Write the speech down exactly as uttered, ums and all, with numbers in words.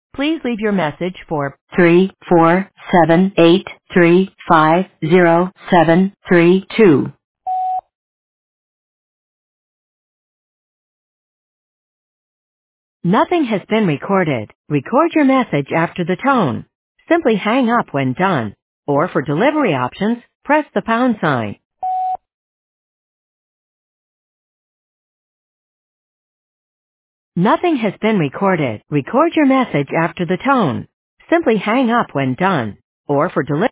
Please leave your message for three four seven eight three five zero seven three two. Nothing has been recorded. Record your message after the tone. Simply hang up when done. Or for delivery options, press the pound sign. Nothing has been recorded. Record your message after the tone. Simply hang up when done. Or for delivery